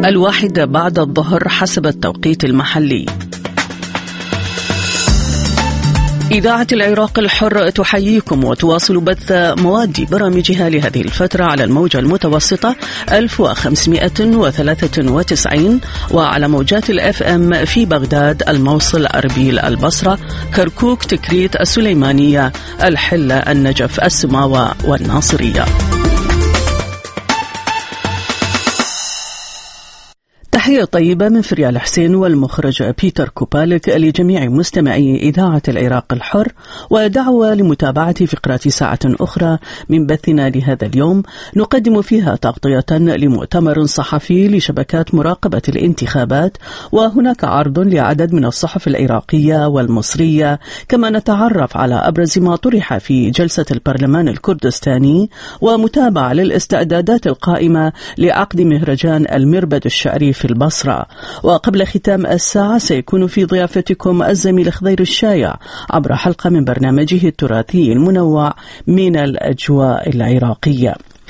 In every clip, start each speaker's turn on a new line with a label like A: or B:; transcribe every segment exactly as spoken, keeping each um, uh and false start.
A: الواحدة بعد الظهر حسب التوقيت المحلي. إذاعة العراق الحر تحييكم وتواصل بث مواد برامجها لهذه الفترة على الموجة المتوسطة ألف وخمسمائة وثلاثة وتسعين وعلى موجات الأف أم في بغداد، الموصل، أربيل، البصرة، كركوك، تكريت، السليمانية، الحلة، النجف، السماوة والناصرية. تحية طيبة من فريال حسين والمخرج بيتر كوبالك لجميع مستمعي إذاعة العراق الحر، ودعوة لمتابعة فقرات ساعة أخرى من بثنا لهذا اليوم نقدم فيها تغطية لمؤتمر صحفي لشبكات مراقبة الانتخابات، وهناك عرض لعدد من الصحف العراقية والمصرية، كما نتعرف على أبرز ما طرح في جلسة البرلمان الكردستاني، ومتابعة للاستعدادات القائمة لعقد مهرجان المربد الشعري في البصرة. وقبل ختام الساعة سيكون في ضيافتكم الزميل خضير الشايع عبر حلقة من برنامجه التراثي المنوع من الأجواء العراقية.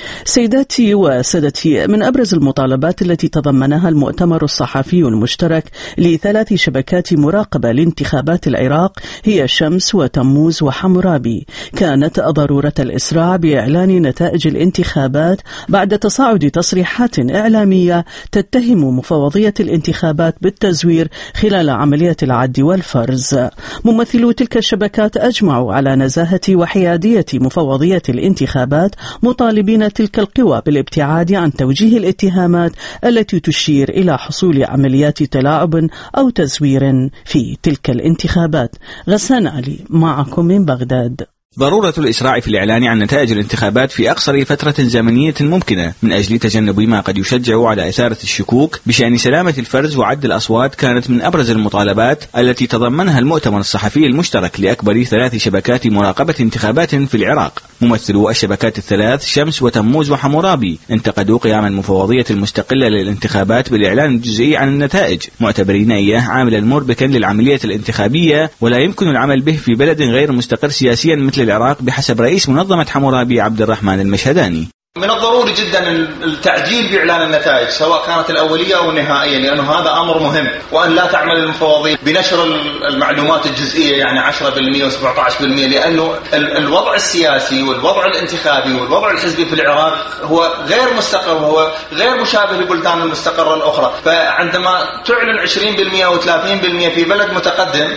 A: سيداتي وسادتي، من أبرز المطالبات التي تضمنها المؤتمر الصحفي المشترك لثلاث شبكات مراقبة لانتخابات العراق هي شمس وتموز وحمورابي، كانت ضرورة الإسراع بإعلان نتائج الانتخابات بعد تصاعد تصريحات إعلامية تتهم مفوضية الانتخابات بالتزوير خلال عملية العد والفرز. ممثلو تلك الشبكات أجمعوا على نزاهة وحيادية مفوضية الانتخابات، مطالبين تلك القوى بالابتعاد عن توجيه الاتهامات التي تشير إلى حصول عمليات تلاعب أو تزوير في تلك الانتخابات. غسان علي معكم من بغداد.
B: ضرورة الإسراع في الإعلان عن نتائج الانتخابات في أقصر فترة زمنية ممكنة من أجل تجنب ما قد يشجع على إثارة الشكوك بشأن سلامة الفرز وعد الأصوات كانت من أبرز المطالبات التي تضمنها المؤتمر الصحفي المشترك لأكبر ثلاث شبكات مراقبة انتخابات في العراق. ممثلو الشبكات الثلاث شمس وتموز وحمورابي انتقدوا قيام المفوضية المستقلة للانتخابات بالإعلان الجزئي عن النتائج، معتبرين إياه عاملا مربكا للعملية الانتخابية ولا يمكن العمل به في بلد غير مستقر سياسيا مثل العراق بحسب رئيس منظمة حمورابي عبد الرحمن المشهداني.
C: من الضروري جدا التعجيل بإعلان النتائج سواء كانت الأولية أو النهائية، لأنه هذا أمر مهم، وأن لا تعمل المفوضية بنشر المعلومات الجزئية يعني عشرة بالمئة وسبعة عشر بالمئة، لأنه الوضع السياسي والوضع الانتخابي والوضع الحزبي في العراق هو غير مستقر وهو غير مشابه لبلدان المستقرة الأخرى. فعندما تعلن عشرين بالمئة أو ثلاثين بالمئة في بلد متقدم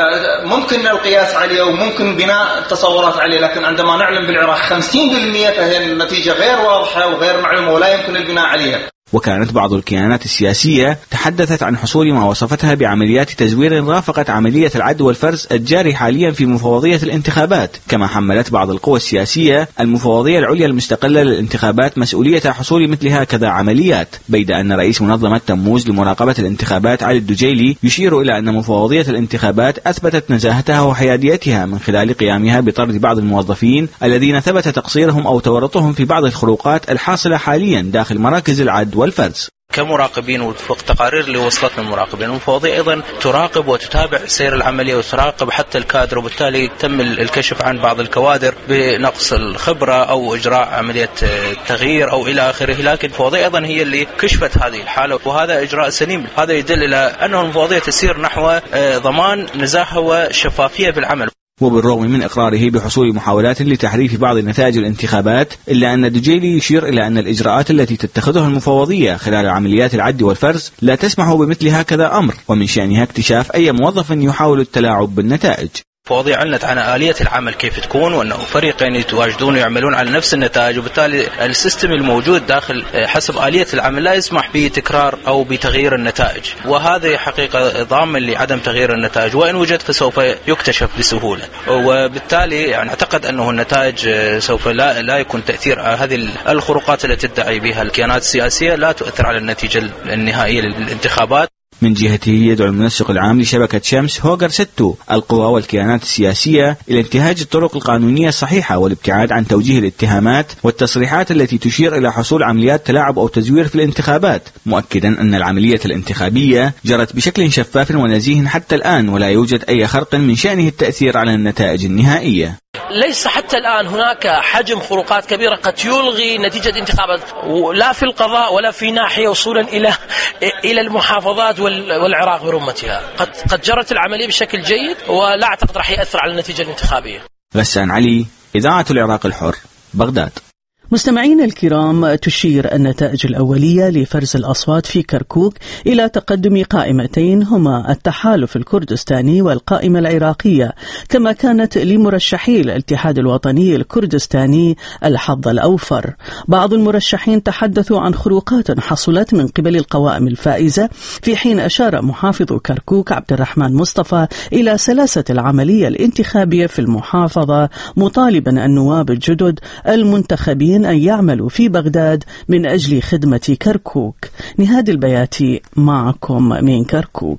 C: ممكن القياس عليه وممكن بناء تصورات عليه، لكن عندما نعلن بالعراق خمسين بالمئة فهي النتيجة غير واضحة وغير معلومة ولا يمكن البناء عليها.
B: وكانت بعض الكيانات السياسية تحدثت عن حصول ما وصفتها بعمليات تزوير رافقت عملية العد والفرز الجاري حاليا في مفوضية الانتخابات، كما حملت بعض القوى السياسية المفوضية العليا المستقلة للانتخابات مسؤولية حصول مثل هكذا عمليات، بيد أن رئيس منظمة تموز لمراقبة الانتخابات علي الدجيلي يشير إلى أن مفوضية الانتخابات أثبتت نزاهتها وحياديتها من خلال قيامها بطرد بعض الموظفين الذين ثبت تقصيرهم أو تورطهم في بعض الخروقات الحاصلة حاليا داخل مراكز العد والفرز.
D: كمراقبين وفق تقارير اللي وصلتنا المراقبين، المفوضية أيضا تراقب وتتابع سير العملية وتراقب حتى الكادر، وبالتالي تم الكشف عن بعض الكوادر بنقص الخبرة أو إجراء عملية تغيير أو إلى آخره، لكن المفوضية أيضا هي اللي كشفت هذه الحالة، وهذا إجراء سليم. هذا يدل إلى أنه المفوضية تسير نحو ضمان نزاهة وشفافية بالعمل.
B: وبالرغم من إقراره بحصول محاولات لتحريف بعض نتائج الانتخابات، إلا أن الدجيلي يشير إلى أن الإجراءات التي تتخذها المفوضية خلال عمليات العد والفرز لا تسمح بمثل هكذا أمر، ومن شأنها اكتشاف أي موظف يحاول التلاعب بالنتائج.
D: المفوضية أعلنت عن آلية العمل كيف تكون، وأنه فريقين يتواجدون ويعملون على نفس النتائج، وبالتالي السيستم الموجود داخل حسب آلية العمل لا يسمح بتكرار أو بتغيير النتائج، وهذا حقيقة ضامن لعدم تغيير النتائج، وإن وجد فسوف يكتشف بسهولة، وبالتالي يعني أعتقد أنه النتائج سوف لا لا يكون تأثير هذه الخروقات التي تدعي بها الكيانات السياسية لا تؤثر على النتيجة النهائية للانتخابات.
B: من جهته يدعو المنسق العام لشبكة شمس هوغر ستو القوى والكيانات السياسية إلى انتهاج الطرق القانونية الصحيحة والابتعاد عن توجيه الاتهامات والتصريحات التي تشير إلى حصول عمليات تلاعب أو تزوير في الانتخابات، مؤكدا أن العملية الانتخابية جرت بشكل شفاف ونزيه حتى الآن ولا يوجد أي خرق من شأنه التأثير على النتائج النهائية.
E: ليس حتى الآن هناك حجم خروقات كبيرة قد يلغي نتيجة انتخابات، لا في القضاء ولا في ناحية وصولا إلى إلى المحافظات والعراق برمتها. قد قد جرت العملية بشكل جيد ولا أعتقد راح يأثر على النتيجة الانتخابية.
B: غسان علي، إذاعة العراق الحر، بغداد.
A: مستمعين الكرام، تشير النتائج الأولية لفرز الأصوات في كركوك إلى تقدم قائمتين هما التحالف الكردستاني والقائمة العراقية، كما كانت لمرشحي الاتحاد الوطني الكردستاني الحظ الأوفر. بعض المرشحين تحدثوا عن خروقات حصلت من قبل القوائم الفائزة، في حين أشار محافظ كركوك عبد الرحمن مصطفى إلى سلاسة العملية الانتخابية في المحافظة، مطالبا النواب الجدد المنتخبين أن يعملوا في بغداد من أجل خدمة كركوك. نهاد البياتي معكم من كركوك.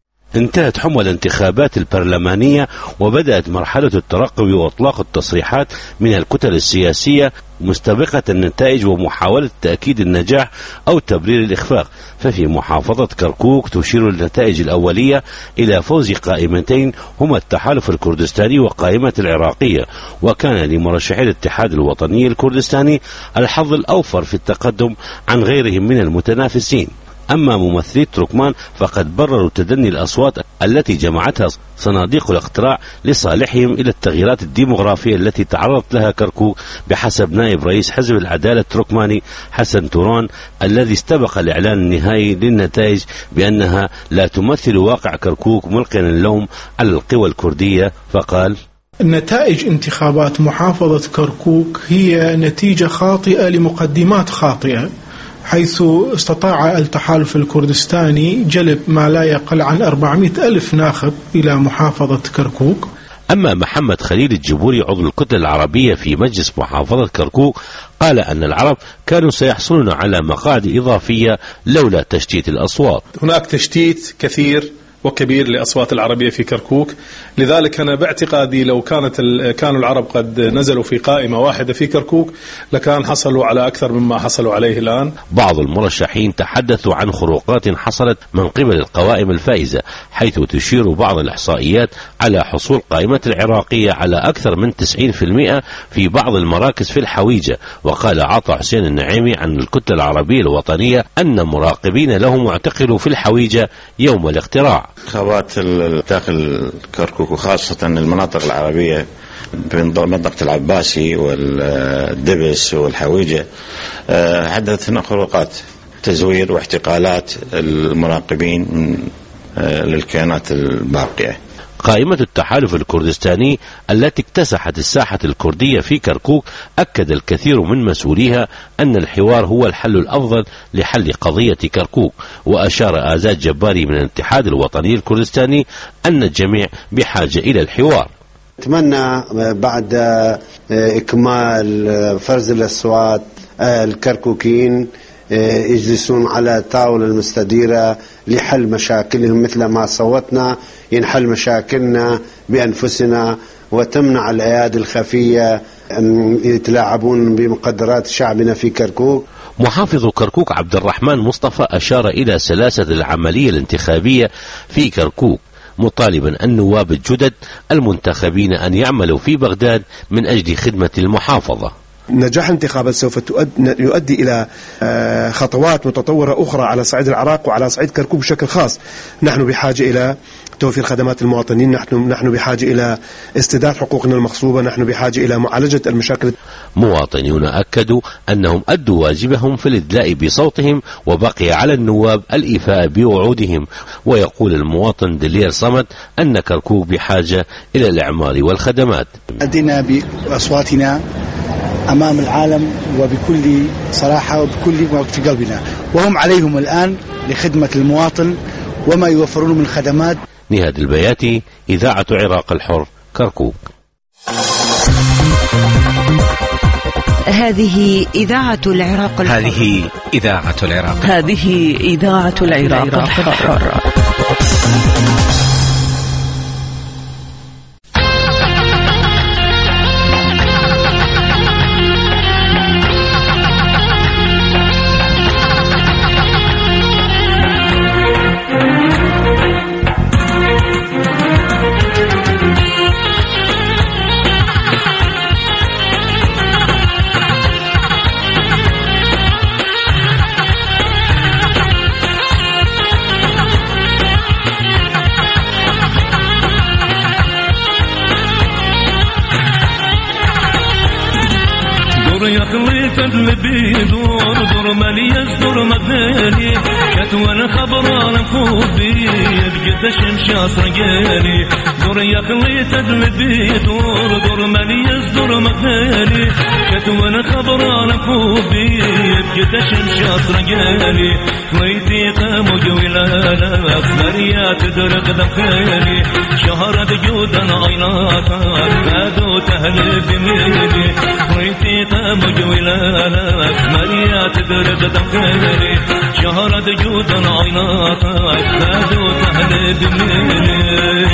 F: انتهت حمى الانتخابات البرلمانية وبدأت مرحلة الترقب وإطلاق التصريحات من الكتل السياسية مستبقة النتائج ومحاولة تأكيد النجاح أو تبرير الإخفاق. ففي محافظة كركوك تشير النتائج الأولية إلى فوز قائمتين هما التحالف الكردستاني وقائمة العراقية، وكان لمرشحي الاتحاد الوطني الكردستاني الحظ الأوفر في التقدم عن غيرهم من المتنافسين. أما ممثلي تركمان فقد برروا تدني الأصوات التي جمعتها صناديق الاقتراع لصالحهم إلى التغييرات الديمغرافية التي تعرضت لها كركوك، بحسب نائب رئيس حزب العدالة التركماني حسن توران الذي استبق الإعلان النهائي للنتائج بأنها لا تمثل واقع كركوك، ملقيا اللوم على القوى الكردية. فقال:
G: نتائج انتخابات محافظة كركوك هي نتيجة خاطئة لمقدمات خاطئة، حيث استطاع التحالف الكردستاني جلب ما لا يقل عن أربعمائة ألف ناخب إلى محافظة كركوك.
F: أما محمد خليل الجبوري عضو الكتلة العربية في مجلس محافظة كركوك قال أن العرب كانوا سيحصلون على مقاعد إضافية لولا تشتيت الأصوات.
H: هناك تشتيت كثير وكبير لأصوات العربية في كركوك، لذلك أنا باعتقادي لو كانت كانوا العرب قد نزلوا في قائمة واحدة في كركوك لكان حصلوا على أكثر مما حصلوا عليه الآن.
F: بعض المرشحين تحدثوا عن خروقات حصلت من قبل القوائم الفائزة، حيث تشير بعض الإحصائيات على حصول قائمة العراقية على أكثر من تسعين بالمئة في بعض المراكز في الحويجة. وقال عطا حسين النعيمي عن الكتلة العربية الوطنية أن مراقبين لهم اعتقلوا في الحويجة يوم الاقتراع.
I: انتخابات داخل كركوك وخاصة المناطق العربية في منطقة العباسي والدبس والحويجة حدثت هنا خروقات، تزوير واحتقالات المراقبين للكيانات الباقية.
F: قائمة التحالف الكردستاني التي اكتسحت الساحة الكردية في كركوك أكد الكثير من مسؤوليها أن الحوار هو الحل الأفضل لحل قضية كركوك. وأشار آزاد جباري من الاتحاد الوطني الكردستاني أن الجميع بحاجة إلى الحوار.
J: أتمنى بعد إكمال فرز الأصوات الكركوكيين يجلسون على طاولة المستديرة لحل مشاكلهم مثل ما صوتنا ينحل مشاكلنا بأنفسنا، وتمنع الأيادي الخفية أن يتلاعبون بمقدرات شعبنا في كركوك.
F: محافظ كركوك عبد الرحمن مصطفى أشار إلى سلاسة العملية الانتخابية في كركوك، مطالبا النواب الجدد المنتخبين أن يعملوا في بغداد من أجل خدمة المحافظة.
K: نجاح الانتخابات سوف يؤدي إلى خطوات متطورة أخرى على صعيد العراق وعلى صعيد كركوك بشكل خاص. نحن بحاجة إلى توفير خدمات المواطنين، نحن نحن بحاجة إلى استرداد حقوقنا المغصوبة، نحن بحاجة إلى معالجة المشاكل.
F: مواطنون أكدوا أنهم أدوا واجبهم في الإدلاء بصوتهم، وبقي على النواب الإيفاء بوعودهم. ويقول المواطن دلير صمد أن كركوك بحاجة إلى الإعمار والخدمات.
L: أدينا بأصواتنا أمام العالم وبكل صراحة وبكل ما في قلبنا، وهم عليهم الآن لخدمة المواطن وما يوفرون من خدمات.
F: نهاد البياتي، إذاعة عراق الحر، كركوك.
M: هذه إذاعة العراق الحر.
N: هذه إذاعة العراق.
A: هذه إذاعة العراق الحر.
O: دور يخلي تدلبي دور دور مالي يصدر مدني كتوان خبران فوبي قد شمشاس رجالي دور يخلي تدلبي دور دور مالي يصدر مدني كتوان خبران فوبي قد شمشاس رجالي ليتي قام جويلانا مريات درق دخلي شهرت جودا عيناك كادو تهل بميلي ليتي قام جويلانا مريات درق دخلي شهرت جودا عيناك كادو تهل بميلي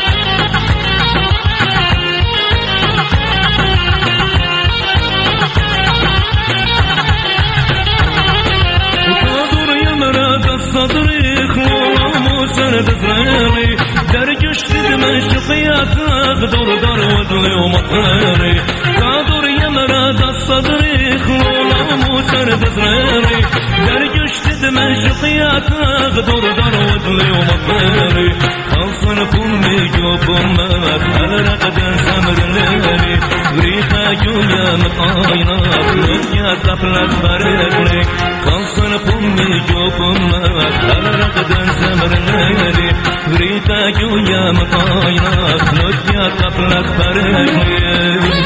O: صدري خلوة موسى دزريري درجش تدمن شقياتك دور دار ودلي ومطريري قادر يمراد الصدري خلوة موسى دزريري درجش تدمن شقياتك دور دار ودلي ومطريري خلصن فمي جوب امك على رقد سمر ليلي بريخا جويا مطاينات لجيا قبلك بريقلي خلصن فمي جوب امك على رقد سمر ليلي بريخا جويا مطاينات لجيا قبلك بريقلي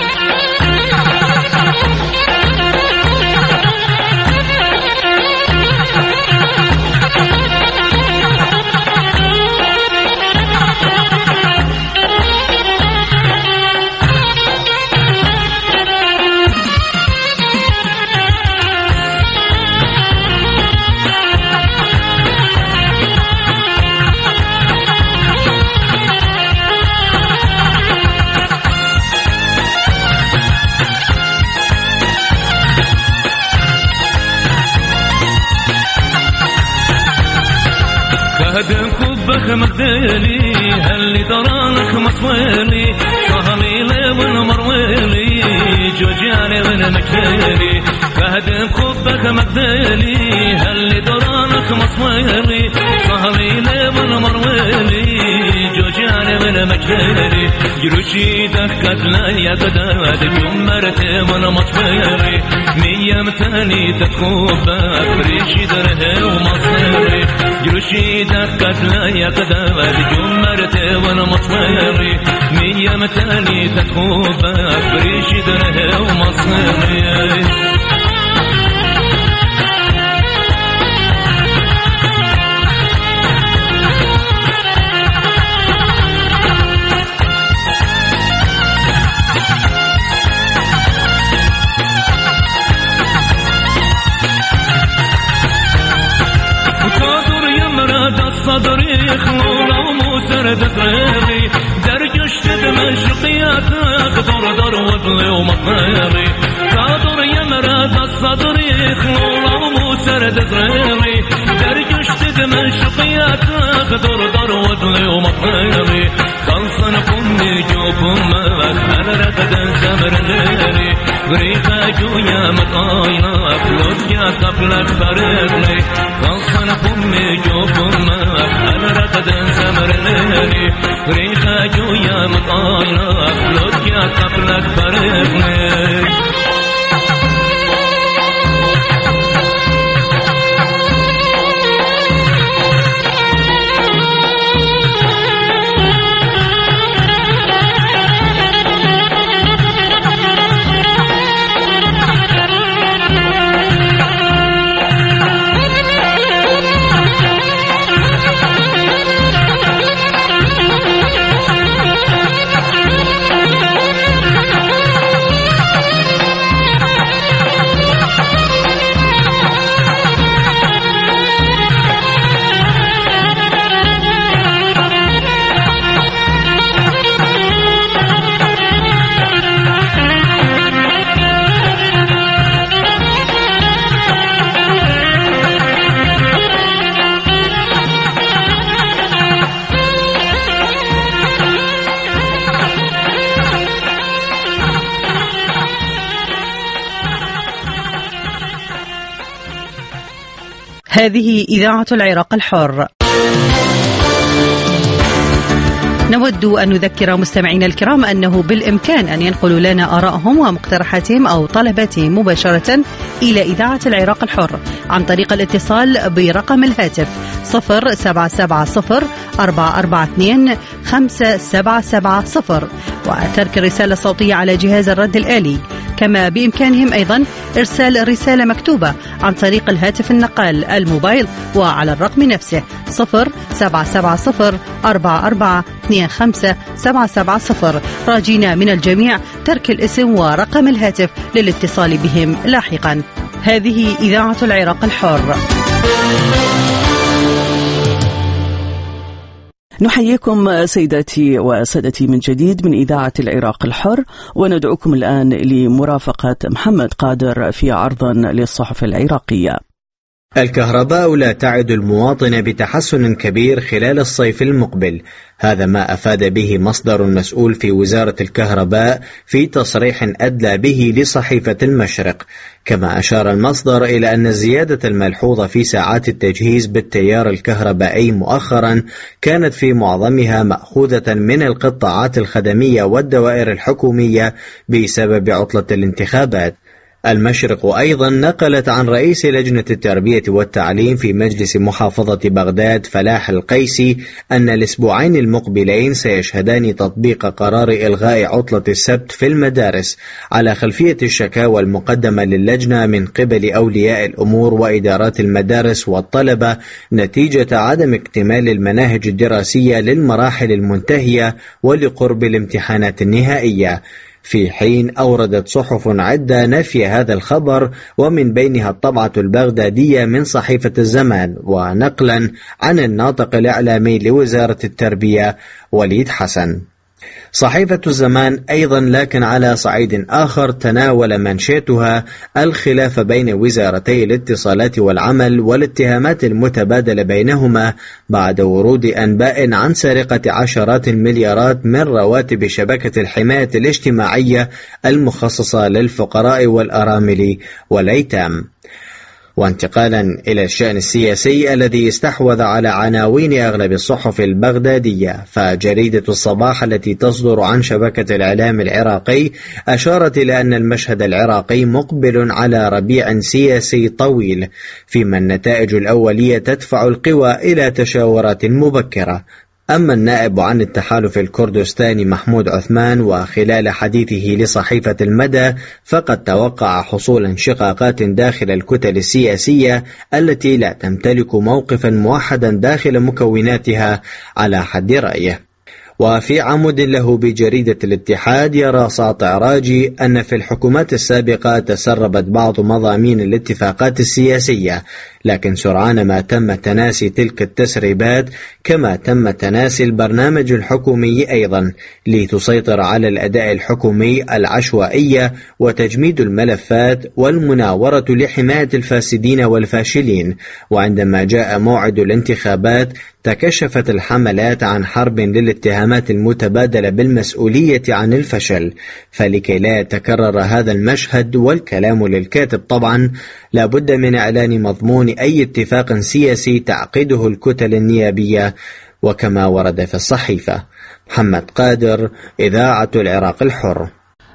O: هدم كبك مديلي هاللي درانك مصويلي صهلي لي مرويلي جوجاني من مكيلي هدم كبك مديلي هاللي درانك مصويلي صهلي لي مرويلي جوجاني من مكيلي جروشي دكت لي قداد جمرتي من مطفيري ميم تاني تتخوبك بريشي درهي ومصيري جروشي دكت لي قداد جمرتي وانا مطفيري ميم تاني تتخوبك بريشي درهي ومصيري صدري خلولة وموسر دزريري درجش تدمن شقياتك دور دور ودلي ومطيري قادر يمراد الصدري خلولة وموسر دزريري درجش تدمن شقياتك دور دور ودلي ومطيري خلصن فمي جوب امك على رقد سمر ليلي بريخا جويا مطاينك لجيا قبلك فريقلي خلصن فمي جوب امك على رقد سمر ليلي بريخا جويا مطاينك لجيا قبلك فريقلي
M: هذه إذاعة العراق الحر.
P: نود أن نذكر مستمعينا الكرام أنه بالإمكان أن ينقلوا لنا آرائهم ومقترحاتهم أو طلباتهم مباشرة إلى إذاعة العراق الحر عن طريق الاتصال برقم الهاتف صفر سبعة سبعة صفر أربعة أربعة اثنين خمسة سبعة سبعة صفر وترك الرسالة الصوتية على جهاز الرد الآلي. كما بإمكانهم أيضا إرسال رسالة مكتوبة عن طريق الهاتف النقال الموبايل وعلى الرقم نفسه صفر سبعة سبعة صفر أربعة أربعة اثنين خمسة سبعة سبعة صفر، راجينا من الجميع ترك الاسم ورقم الهاتف للاتصال بهم لاحقا. هذه إذاعة العراق الحر.
A: نحييكم سيداتي وسادتي من جديد من إذاعة العراق الحر، وندعوكم الآن لمرافقة محمد قادر في عرض للصحف العراقية.
Q: الكهرباء لا تعد المواطن بتحسن كبير خلال الصيف المقبل، هذا ما أفاد به مصدر مسؤول في وزارة الكهرباء في تصريح أدلى به لصحيفة المشرق. كما أشار المصدر إلى أن الزيادة الملحوظة في ساعات التجهيز بالتيار الكهربائي مؤخرا كانت في معظمها مأخوذة من القطاعات الخدمية والدوائر الحكومية بسبب عطلة الانتخابات. المشرق أيضا نقلت عن رئيس لجنة التربية والتعليم في مجلس محافظة بغداد فلاح القيسي أن الأسبوعين المقبلين سيشهدان تطبيق قرار إلغاء عطلة السبت في المدارس على خلفية الشكاوى المقدمة للجنة من قبل أولياء الأمور وإدارات المدارس والطلبة نتيجة عدم اكتمال المناهج الدراسية للمراحل المنتهية ولقرب الامتحانات النهائية، في حين أوردت صحف عدة نفي هذا الخبر، ومن بينها الطبعة البغدادية من صحيفة الزمان، ونقلا عن الناطق الإعلامي لوزارة التربية وليد حسن. صحيفة الزمان أيضا لكن على صعيد آخر تناول منشاتها الخلاف بين وزارتي الاتصالات والعمل والاتهامات المتبادلة بينهما بعد ورود أنباء عن سرقة عشرات المليارات من رواتب شبكة الحماية الاجتماعية المخصصة للفقراء والأرامل والأيتام. وانتقالا إلى الشأن السياسي الذي استحوذ على عناوين أغلب الصحف البغدادية، فجريدة الصباح التي تصدر عن شبكة الإعلام العراقي أشارت إلى أن المشهد العراقي مقبل على ربيع سياسي طويل، فيما النتائج الأولية تدفع القوى إلى تشاورات مبكرة. أما النائب عن التحالف الكردستاني محمود عثمان وخلال حديثه لصحيفة المدى فقد توقع حصول انشقاقات داخل الكتل السياسية التي لا تمتلك موقفا موحدا داخل مكوناتها على حد رأيه. وفي عمود له بجريدة الاتحاد يرى ساطع راجي أن في الحكومات السابقة تسربت بعض مضامين الاتفاقات السياسية، لكن سرعان ما تم تناسي تلك التسريبات، كما تم تناسي البرنامج الحكومي أيضا لتسيطر على الأداء الحكومي العشوائية وتجميد الملفات والمناورة لحماية الفاسدين والفاشلين. وعندما جاء موعد الانتخابات تكشفت الحملات عن حرب للاتهامات المتبادلة بالمسؤولية عن الفشل. فلكي لا يتكرر هذا المشهد والكلام للكاتب طبعا، لابد من إعلان مضمون أي اتفاق سياسي تعقده الكتل النيابية، وكما ورد في الصحيفة. محمد قادر، إذاعة العراق الحر.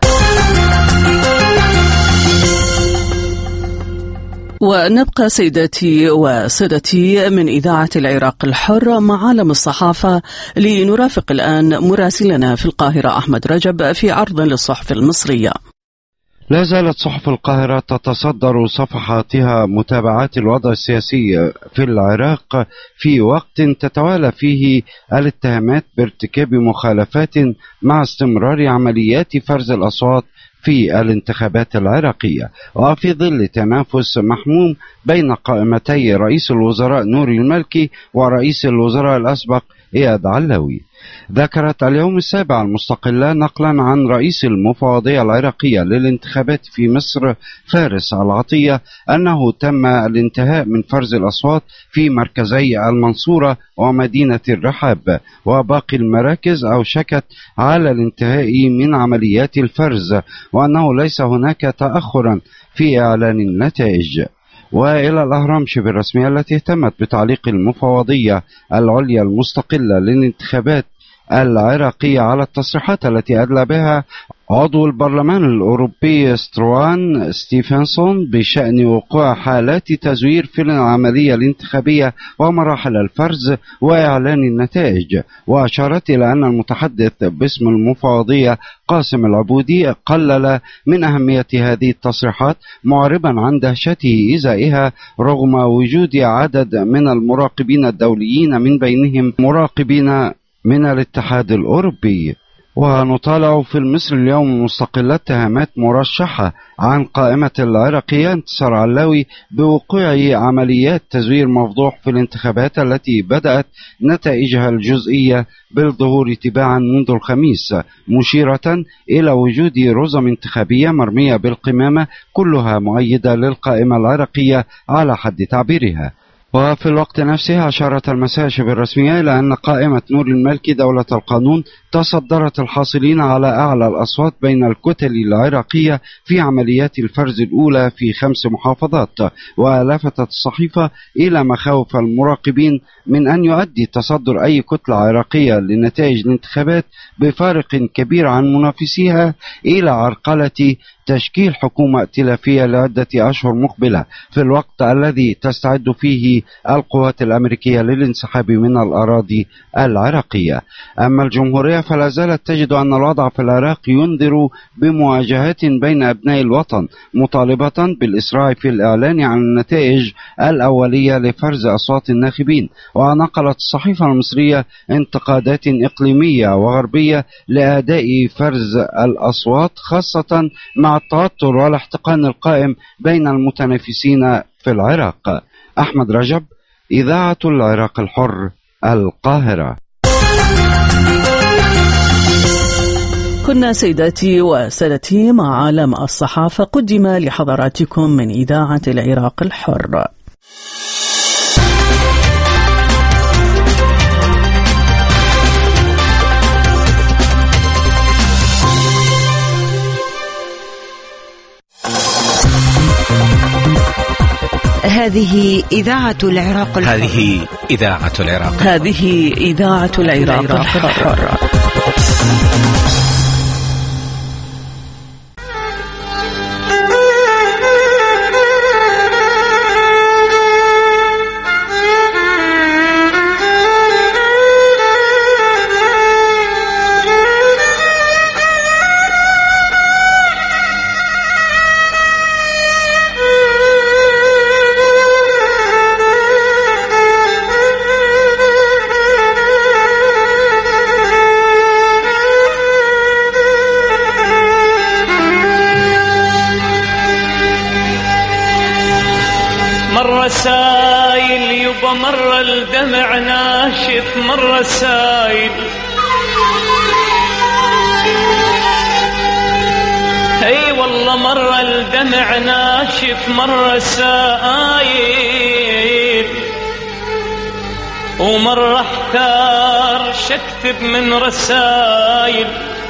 A: ونبقى سيداتي وسادتي من إذاعة العراق الحر مع عالم الصحافة، لنرافق الآن مراسلنا في القاهرة أحمد رجب في عرض للصحف المصرية.
R: لا زالت صحف القاهرة تتصدر صفحاتها متابعات الوضع السياسي في العراق في وقت تتوالى فيه الاتهامات بارتكاب مخالفات مع استمرار عمليات فرز الأصوات في الانتخابات العراقية، وفي ظل تنافس محموم بين قائمتي رئيس الوزراء نوري المالكي ورئيس الوزراء الأسبق إياد علاوي. ذكرت اليوم السابع المستقلة نقلا عن رئيس المفوضية العراقية للانتخابات في مصر فارس العطية أنه تم الانتهاء من فرز الأصوات في مركزي المنصورة ومدينة الرحاب، وباقي المراكز أوشكت على الانتهاء من عمليات الفرز، وأنه ليس هناك تأخرا في إعلان النتائج. وإلى الأهرام شبه الرسمية التي اهتمت بتعليق المفوضية العليا المستقلة للانتخابات العراقية على التصريحات التي أدلى بها عضو البرلمان الأوروبي ستروان ستيفنسون بشأن وقوع حالات تزوير في العملية الانتخابية ومراحل الفرز وإعلان النتائج. وأشارت إلى أن المتحدث باسم المفوضية قاسم العبودي قلل من أهمية هذه التصريحات، معربا عن دهشته إزائها رغم وجود عدد من المراقبين الدوليين من بينهم مراقبين من الاتحاد الأوروبي. ونطالع في المصري اليوم المستقلة اتهامات مرشحة عن قائمة العراقية انتصار علاوي بوقوع عمليات تزوير مفضوح في الانتخابات التي بدأت نتائجها الجزئية بالظهور تباعا منذ الخميس، مشيرة إلى وجود رزم انتخابية مرمية بالقمامة كلها مؤيدة للقائمة العراقية على حد تعبيرها. وفي الوقت نفسه أشارت المساشب الرسمية إلى أن قائمة نور المالكي دولة القانون تصدرت الحاصلين على أعلى الأصوات بين الكتل العراقية في عمليات الفرز الأولى في خمس محافظات. ولفتت الصحيفة إلى مخاوف المراقبين من أن يؤدي تصدر أي كتلة عراقية لنتائج الانتخابات بفارق كبير عن منافسيها إلى عرقلة تشكيل حكومة ائتلافية لعدة أشهر مقبلة في الوقت الذي تستعد فيه القوات الأمريكية للانسحاب من الأراضي العراقية. أما الجمهورية فلا زالت تجد أن الوضع في العراق ينذر بمواجهات بين أبناء الوطن، مطالبة بالإسراع في الإعلان عن النتائج الأولية لفرز أصوات الناخبين. ونقلت الصحيفة المصرية انتقادات إقليمية وغربية لأداء فرز الأصوات، خاصة مع التوتر والاحتقان القائم بين المتنافسين في العراق. أحمد رجب، إذاعة العراق الحر، القاهرة.
A: كنا سيداتي وسادتي مع عالم الصحافة قدم لحضراتكم من إذاعة العراق الحر.
M: هذه إذاعة العراق الحر.
N: هذه إذاعة العراق
A: هذه إذاعة العراق الحر.
O: سايل يبا مر الدمع ناشف، مر سايل اي والله مر الدمع ناشف، مر سايل ومر احتار شكتب من رسايل.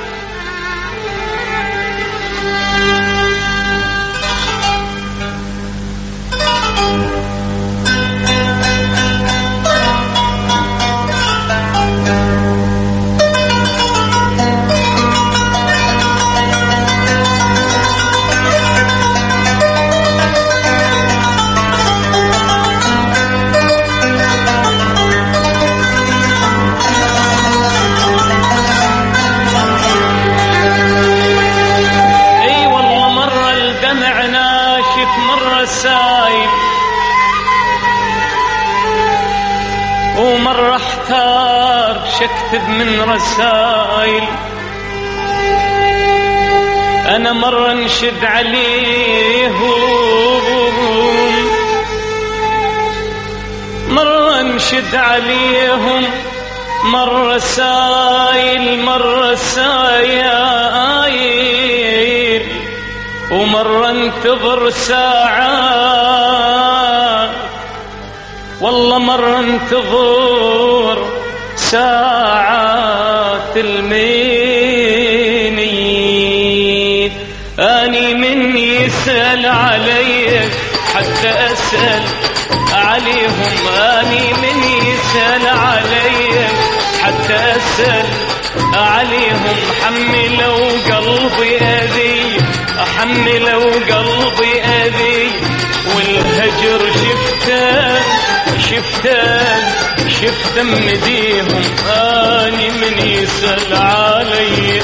O: ومرة احتار شكتب من رسايل. أنا مرة انشد عليهم، مرة انشد عليهم، مرة سايل مرة سايل، ومرة انتظر ساعات، والله مرة انتظر ساعات المينيت. أني من يسأل علي حتى أسأل عليهم، أني من يسأل علي حتى أتأسل عليهم. حملوا قلبي أذي حملوا قلبي أذي والهجر شفته شفته شفته مديهم أني من يسأل علي.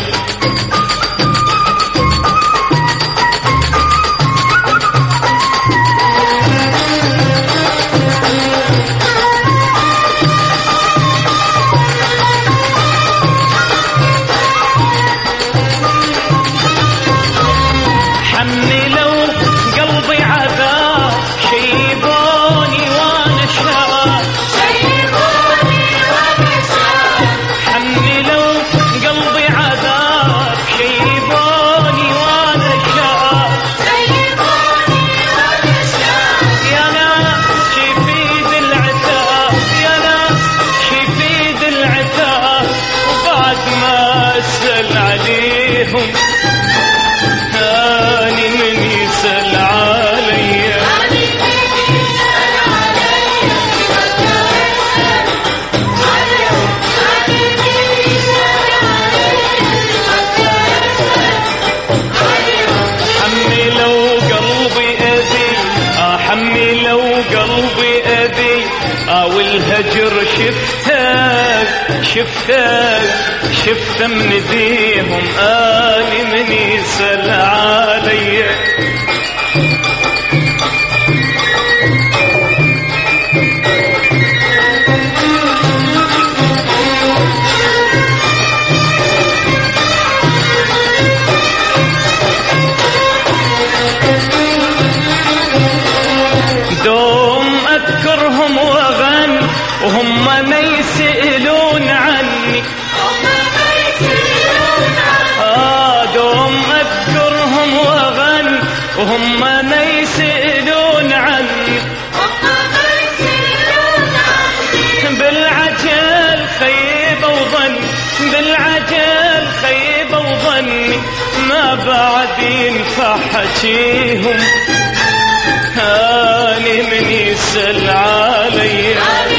O: والهجر شفتك شفتك شفت منديهم آني من يسأل علي. دوم أذكرهم وغني وهم ما يسألون عني. آه دوم أذكرهم وغني وهم ما يسألون عني. بالعجل خيب وظن بالعجل خيب وظني ما بعد ينفع حكيهم هاني من يسأل علي.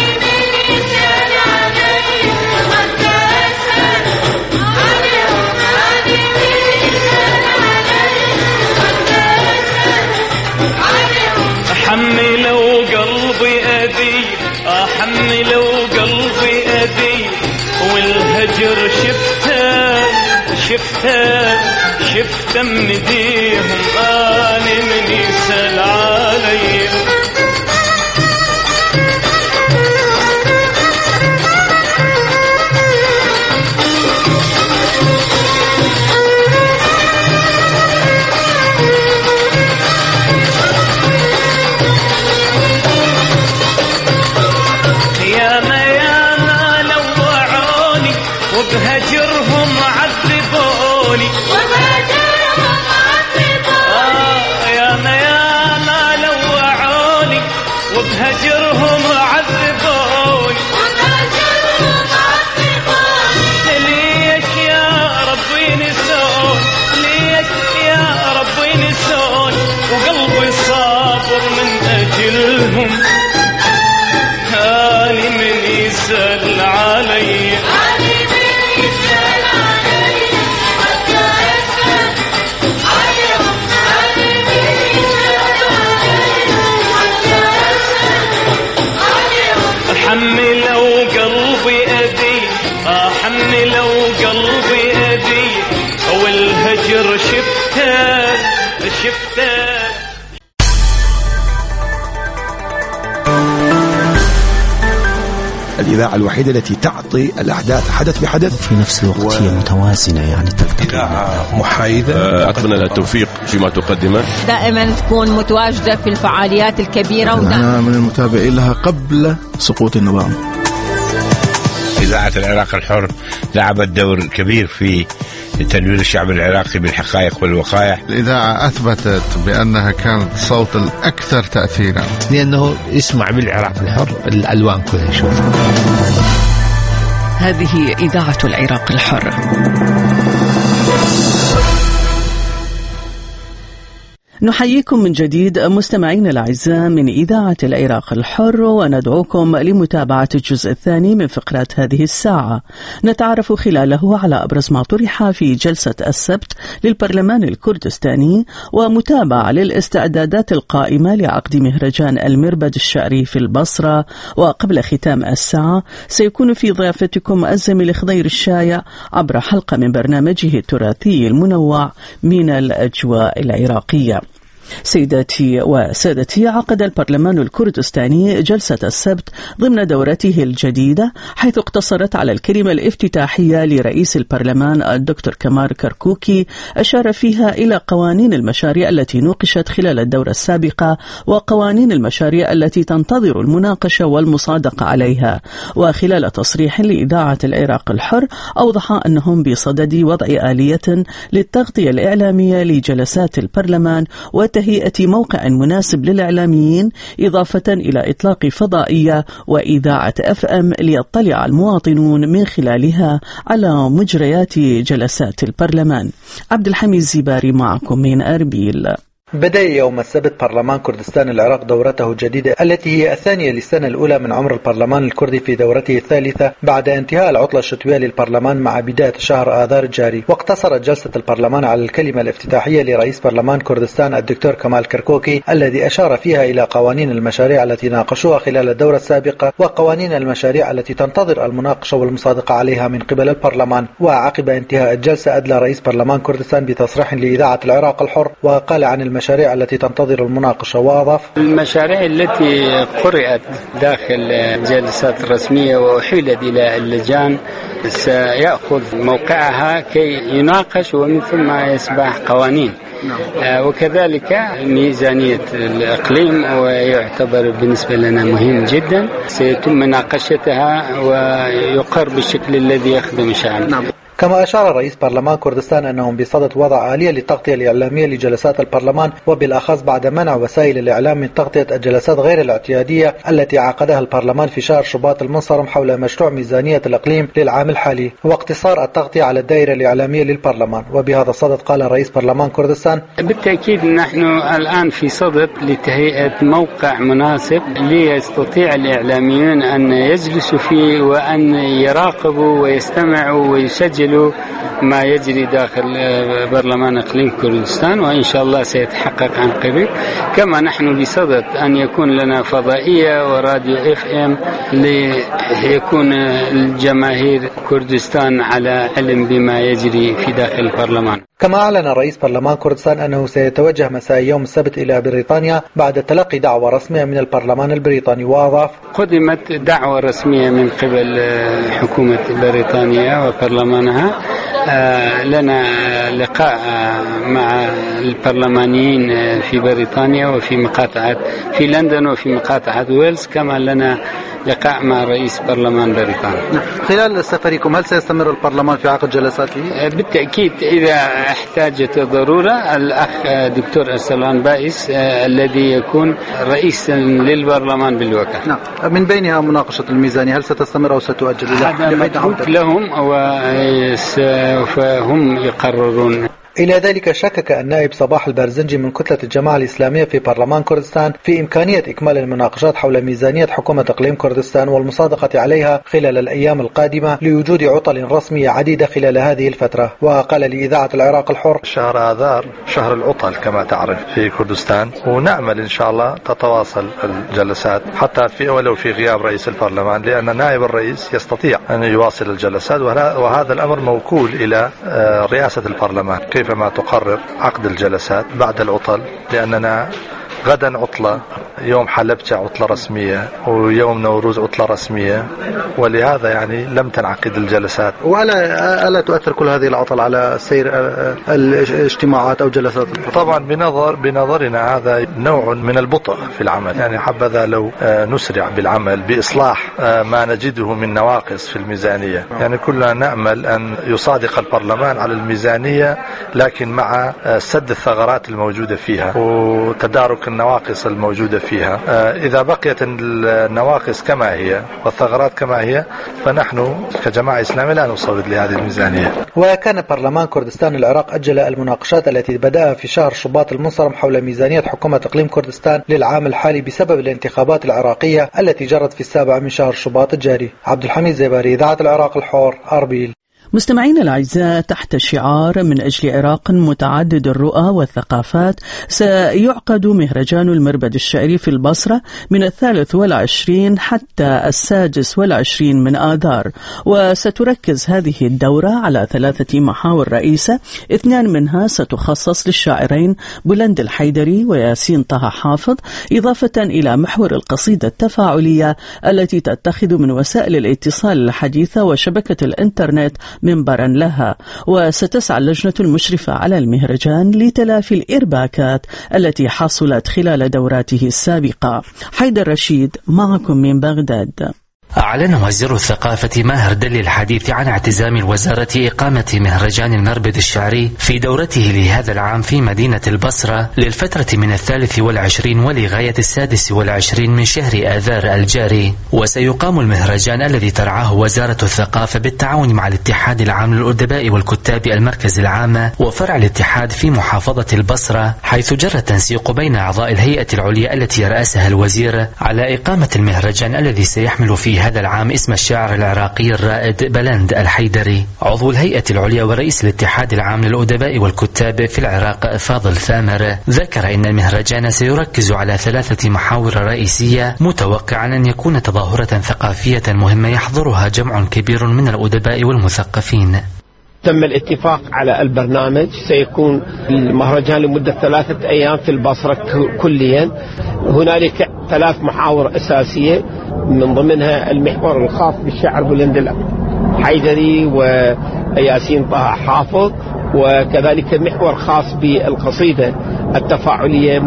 O: حملوا قلبي أذي حملوا قلبي أذي والهجر شفته شفته شفته منديهم أنا من يسأل علي. وبهجرهم عذبوني آه يا ما يا ما لوعوني وبهجرهم عذبوني. ليش يا ربي نسون ليش يا ربي نسون وقلبي صابر من أجلهم هاني من يسأل علي. حملوا قلبي أذي حملوا قلبي أذي والهجر شفته شفته.
S: الإذاعة الوحيدة التي تعطي الأحداث حدث بحدث
T: في نفس الوقت و... هي متوازنة يعني تلتقي.
S: إذاعة محايدة.
U: أتمنى التوفيق فيما تقدمه.
V: دائما تكون متواجدة في الفعاليات الكبيرة.
W: أنا من المتابعين لها قبل سقوط النظام.
X: إذاعة العراق الحر لعبت دور كبير في تنوير الشعب العراقي بالحقائق والوقائع.
Y: الإذاعة أثبتت بأنها كانت الصوت الأكثر تأثيرا
T: لأنه يسمع بالعراق الحر الألوان كلها يشوف.
A: هذه إذاعة العراق الحر. نحييكم من جديد مستمعين الأعزاء من إذاعة العراق الحر، وندعوكم لمتابعة الجزء الثاني من فقرات هذه الساعة، نتعرف خلاله على أبرز ما طرح في جلسة السبت للبرلمان الكردستاني، ومتابعة للاستعدادات القائمة لعقد مهرجان المربد الشعري في البصرة. وقبل ختام الساعة سيكون في ضيافتكم الزميل خضير الشايع عبر حلقة من برنامجه التراثي المنوع من الأجواء العراقية. سيداتي وسادتي، عقد البرلمان الكردستاني جلسة السبت ضمن دورته الجديدة، حيث اقتصرت على الكلمة الافتتاحية لرئيس البرلمان الدكتور كمال كركوكي، أشار فيها إلى قوانين المشاريع التي نوقشت خلال الدورة السابقة وقوانين المشاريع التي تنتظر المناقشة والمصادقة عليها. وخلال تصريح لإذاعة العراق الحر أوضح أنهم بصدد وضع آلية للتغطية الإعلامية لجلسات البرلمان وتهيئة موقع مناسب للإعلاميين، إضافة إلى إطلاق فضائية وإذاعة أف أم ليطلع المواطنون من خلالها على مجريات جلسات البرلمان. عبد الحميد زباري معكم من أربيل.
B: بدأ يوم السبت برلمان كردستان العراق دورته الجديدة التي هي الثانية للسنة الأولى من عمر البرلمان الكردي في دورته الثالثة بعد انتهاء العطلة الشتوية للبرلمان مع بداية شهر آذار الجاري. واقتصرت جلسة البرلمان على الكلمة الافتتاحية لرئيس برلمان كردستان الدكتور كمال كركوكي، الذي أشار فيها إلى قوانين المشاريع التي ناقشوها خلال الدورة السابقة وقوانين المشاريع التي تنتظر المناقشة والمصادقة عليها من قبل البرلمان. وعقب انتهاء الجلسة أدلى رئيس برلمان كردستان بتصريح لإذاعة العراق الحر وقال عن المشاريع التي تنتظر المناقشة، وأضاف:
C: المشاريع التي قرأت داخل الجلسات الرسمية وأحيلت إلى اللجان سيأخذ موقعها كي يناقش ومن ثم يصبح قوانين. آه وكذلك ميزانية الإقليم ويعتبر بالنسبة لنا مهم جدا، سيتم مناقشتها ويقر بالشكل الذي يخدم الشعب.
B: كما أشار رئيس برلمان كردستان أنهم بصدد وضع آلية للتغطية الإعلامية لجلسات البرلمان، وبالأخص بعد منع وسائل الإعلام من تغطية الجلسات غير الاعتيادية التي عقدها البرلمان في شهر شباط المنصرم حول مشروع ميزانية الإقليم للعام الحالي، واقتصار التغطية على الدائرة الإعلامية للبرلمان. وبهذا الصدد قال رئيس برلمان كردستان:
C: بالتأكيد نحن الآن في صدد لتهيئة موقع مناسب ليستطيع الإعلاميون أن يجلسوا فيه وأن يراقبوا ويستمعوا ويسجلوا ما يجري داخل برلمان إقليم كردستان، وإن شاء الله سيتحقق عن قريب. كما نحن بصدد أن يكون لنا فضائية وراديو اف ام ليكون الجماهير كردستان على علم بما يجري في داخل البرلمان.
B: كما أعلن رئيس برلمان كردستان أنه سيتوجه مساء يوم السبت إلى بريطانيا بعد تلقي دعوة رسمية من البرلمان البريطاني. وأضاف:
C: قدمت دعوة رسمية من قبل حكومة بريطانيا وبرلمانها لنا لقاء مع البرلمانيين في بريطانيا وفي مقاطعة في لندن وفي مقاطعة ويلز، كما لنا لقاء مع رئيس برلمان بريطانيا.
B: خلال سفركم هل سيستمر البرلمان في عقد جلساته؟
C: بالتأكيد إذا احتاجت ضرورة. الأخ دكتور أرسلان بائس الذي يكون رئيسا للبرلمان بالوقت.
B: نعم. من بينها مناقشة الميزانية، هل ستستمر أو ستؤجل؟
C: هذا متروك لهم وسوف هم يقررون.
B: إلى ذلك شكك النائب صباح البرزنجي من كتلة الجماعة الإسلامية في برلمان كردستان في إمكانية إكمال المناقشات حول ميزانية حكومة إقليم كردستان والمصادقة عليها خلال الأيام القادمة لوجود عطل رسمية عديدة خلال هذه الفترة. وقال لإذاعة العراق الحر:
D: شهر آذار شهر العطل كما تعرف في كردستان، ونأمل إن شاء الله تتواصل الجلسات حتى في ولو في غياب رئيس البرلمان، لأن نائب الرئيس يستطيع أن يواصل الجلسات، وهذا الأمر موكول إلى رئاسة البرلمان كيفما تقرر عقد الجلسات بعد العطل، لأننا غدا عطلة، يوم حلبجة عطلة رسمية، ويوم نوروز عطلة رسمية، ولهذا يعني لم تنعقد الجلسات.
B: وألا ألا تؤثر كل هذه العطل على سير الاجتماعات أو جلسات البرلمان؟
D: طبعا بنظر بنظرنا هذا نوع من البطء في العمل، يعني حبذا لو نسرع بالعمل بإصلاح ما نجده من نواقص في الميزانية. يعني كلنا نأمل أن يصادق البرلمان على الميزانية، لكن مع سد الثغرات الموجودة فيها وتدارك النواقص الموجودة فيها. إذا بقيت النواقص كما هي والثغرات كما هي فنحن كجماعة إسلامية لا نصوت لهذه الميزانية.
B: وكان برلمان كردستان العراق أجل المناقشات التي بدأها في شهر شباط المنصرم حول ميزانية حكومة إقليم كردستان للعام الحالي بسبب الانتخابات العراقية التي جرت في السابع من شهر شباط الجاري. عبد الحميد زيباري، إذاعة العراق الحر، أربيل.
A: مستمعين الأعزاء، تحت شعار من أجل عراق متعدد الرؤى والثقافات سيعقد مهرجان المربد الشعري في البصرة من الثالث والعشرين حتى السادس والعشرين من آذار، وستركز هذه الدورة على ثلاثة محاور رئيسة، اثنان منها ستخصص للشاعرين بلند الحيدري وياسين طه حافظ، إضافة إلى محور القصيدة التفاعلية التي تتخذ من وسائل الاتصال الحديثة وشبكة الإنترنت منبرا لها. وستسعى اللجنة المشرفة على المهرجان لتلافي الإرباكات التي حصلت خلال دوراته السابقة. حيدر رشيد معكم من بغداد.
E: أعلن وزير الثقافة ماهر دلي الحديث عن اعتزام الوزارة إقامة مهرجان المربد الشعري في دورته لهذا العام في مدينة البصرة للفترة من الثالث والعشرين ولغاية السادس والعشرين من شهر آذار الجاري. وسيقام المهرجان الذي ترعاه وزارة الثقافة بالتعاون مع الاتحاد العام للأدباء والكتاب المركز العام وفرع الاتحاد في محافظة البصرة، حيث جرى التنسيق بين أعضاء الهيئة العليا التي رأسها الوزير على إقامة المهرجان الذي سيحمل فيه هذا العام اسم الشاعر العراقي الرائد بلند الحيدري. عضو الهيئة العليا ورئيس الاتحاد العام للأدباء والكتاب في العراق فاضل ثامر ذكر إن المهرجان سيركز على ثلاثة محاور رئيسية، متوقعا أن يكون تظاهرة ثقافية مهمة يحضرها جمع كبير من الأدباء والمثقفين.
G: تم الاتفاق على البرنامج، سيكون المهرجان لمدة ثلاثة أيام في البصرة كليا. هنالك ثلاث محاور أساسية، من ضمنها المحور الخاص بالشاعر بلند الحيدري وياسين طه حافظ، وكذلك محور خاص بالقصيدة التفاعلية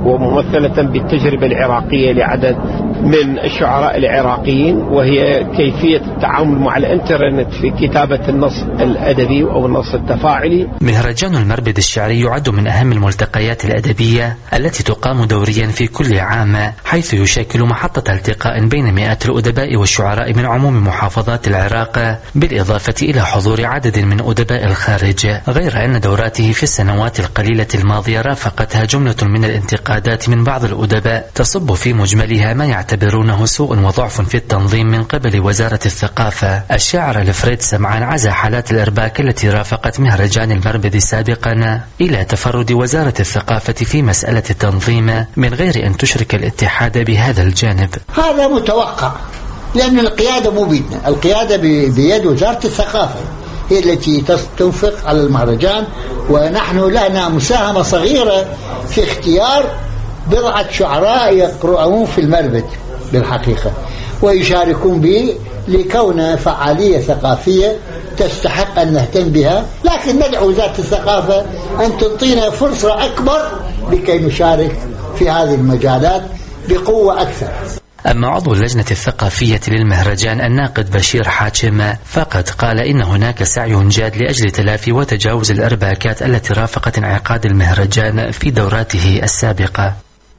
G: وممثلة بالتجربة العراقية لعدد من الشعراء العراقيين، وهي كيفية التعامل مع الانترنت في كتابة النص الأدبي أو النص التفاعلي.
E: مهرجان المربد الشعري يعد من أهم الملتقيات الأدبية التي تقام دوريا في كل عام، حيث يشكل محطة التقاء بين مئات الأدباء والشعراء من عموم محافظات العراق، بالإضافة إلى حضور عدد من أدباء الخارج، غير أن دوراته في السنوات القليلة الماضية رافقتها جملة من الانتقادات من بعض الأدباء تصب في مجملها ما يعتبرونه سوء وضعف في التنظيم من قبل وزارة الثقافة. الشاعر الفريد سمعان عزى حالات الإرباك التي رافقت مهرجان المربد سابقا إلى تفرد وزارة الثقافة في مسألة التنظيم من غير أن تشرك الاتحاد بهذا الجانب.
H: هذا متوقع، لأن القيادة مو بيدنا، القيادة بيد وزارة الثقافة، هي التي تنفق على المهرجان، ونحن لنا مساهمة صغيرة في اختيار بضعة شعراء يقرؤون في المربد بالحقيقة ويشاركون به لكونها فعالية ثقافية تستحق أن نهتم بها، لكن ندعو وزارة الثقافة أن تعطينا فرصة أكبر لكي نشارك في هذه المجالات بقوة أكثر.
E: أما عضو اللجنة الثقافية للمهرجان الناقد بشير حاكم فقد قال إن هناك سعي جاد لأجل تلافي وتجاوز الإرباكات التي رافقت انعقاد المهرجان في دوراته السابقة.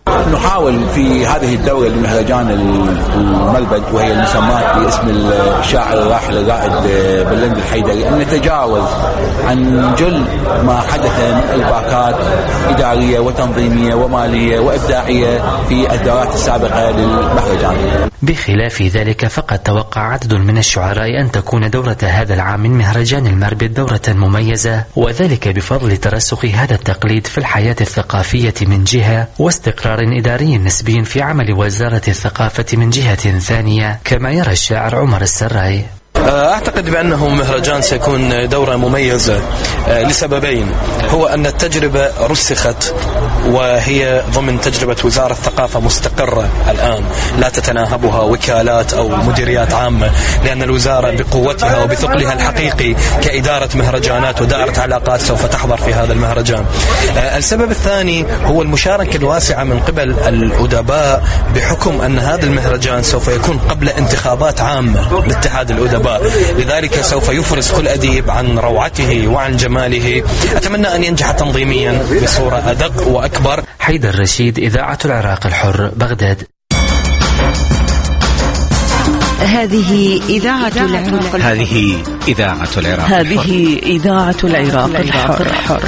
I: نحاول في هذه الدورة لمهرجان المربد، وهي المسماة باسم الشاعر الراحل الرائد بلند الحيدري، أن نتجاوز عن جل ما حدث من إرباكات إدارية وتنظيمية ومالية وإبداعية في الدورات السابقة للمهرجان.
E: بخلاف ذلك فقد توقع عدد من الشعراء أن تكون دورة هذا العام من مهرجان المربد دورة مميزة، وذلك بفضل ترسخ هذا التقليد في الحياة الثقافية من جهة، واستقرار إداري نسبي في عمل وزارة الثقافة من جهة ثانية، كما يرى الشاعر عمر السراي.
J: أعتقد بأنه مهرجان سيكون دورة مميزة لسببين، هو أن التجربة رسخت وهي ضمن تجربة وزارة الثقافة مستقرة الآن، لا تتناهبها وكالات أو مديريات عامة، لأن الوزارة بقوتها وبثقلها الحقيقي كإدارة مهرجانات ودائرة علاقات سوف تحضر في هذا المهرجان. السبب الثاني هو المشاركة الواسعة من قبل الأدباء، بحكم أن هذا المهرجان سوف يكون قبل انتخابات عامة لاتحاد الأدباء، لذلك سوف يفرز كل أديب عن روعته وعن جماله. أتمنى أن ينجح تنظيميا بصورة أدق وأكبر.
E: حيدر رشيد، إذاعة العراق الحر، بغداد.
M: هذه إذاعة العراق الحر.
N: هذه إذاعة العراق الحر.
A: هذه إذاعة العراق الحر.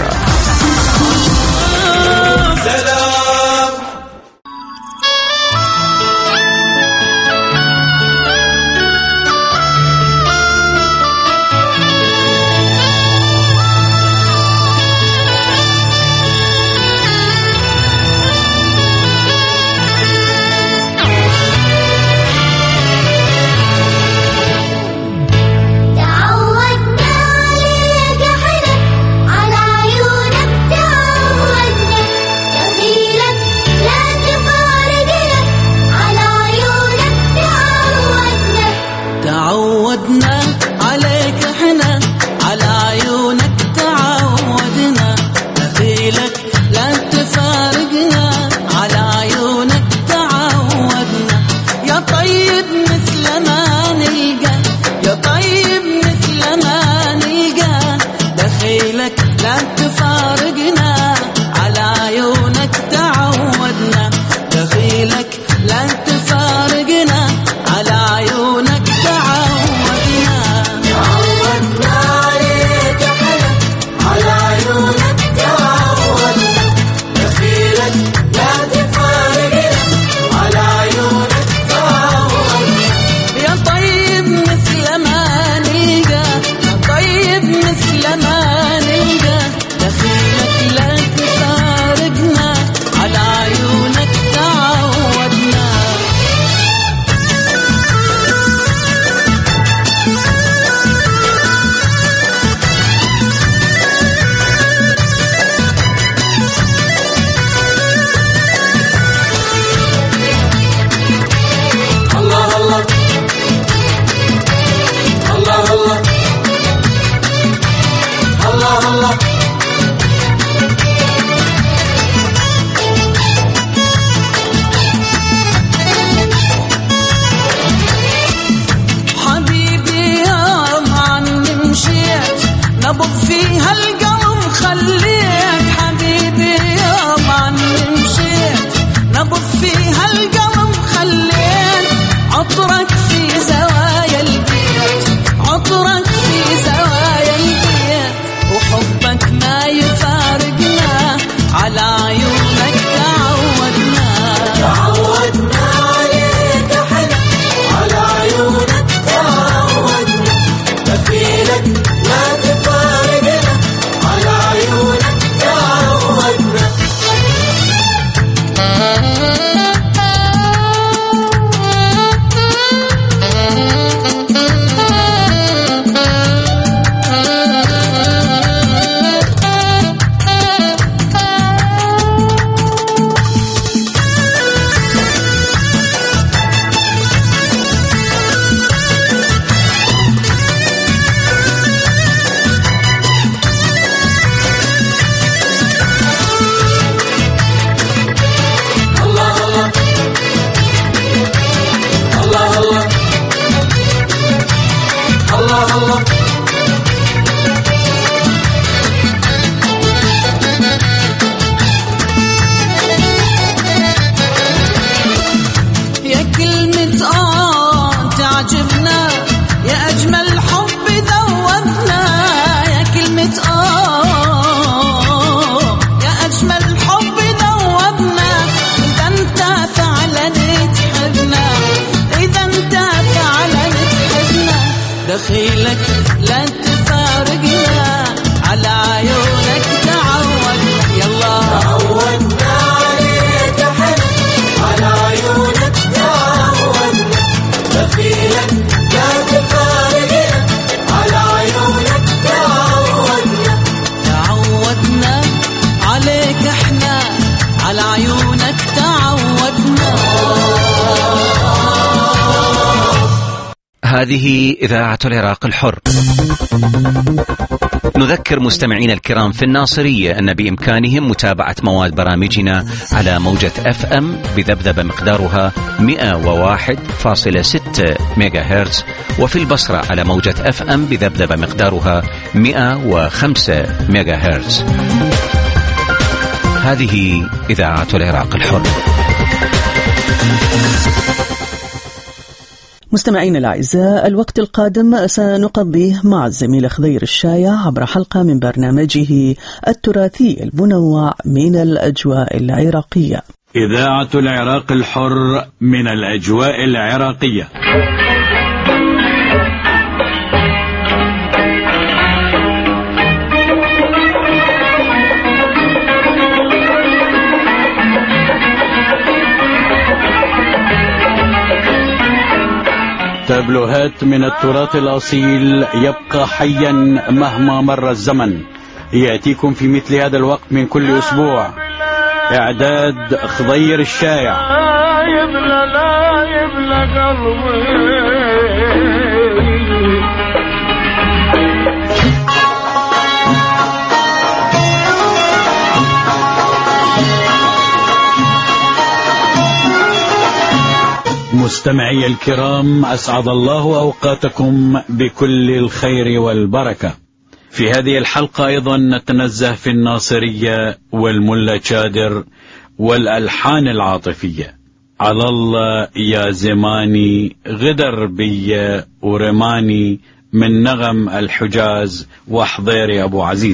N: هذه إذاعة العراق الحر. نذكر مستمعين الكرام في الناصرية أن بإمكانهم متابعة مواد برامجنا على موجة أف أم بذبذبة مقدارها مئة وواحد فاصلة ستة ميجا هرتز، وفي البصرة على موجة أف أم بذبذبة مقدارها مئة وخمسة ميجا هرتز. هذه إذاعة العراق الحر.
A: مستمعينا الأعزاء، الوقت القادم سنقضيه مع الزميل خضير الشايع عبر حلقة من برنامجه التراثي المنوع من الأجواء العراقية.
F: إذاعة العراق الحر من الأجواء العراقية. تابلوهات من التراث الأصيل يبقى حيا مهما مر الزمن، يأتيكم في مثل هذا الوقت من كل أسبوع. إعداد خضير الشايع.
O: لا يبلى لا يبلى قلبي.
F: مستمعي الكرام، أسعد الله أوقاتكم بكل الخير والبركة. في هذه الحلقة أيضا نتنزه في الناصرية والملا شادر والألحان العاطفية. على الله يا زماني غدر بي ورماني من نغم الحجاز وحضير أبو عزيز.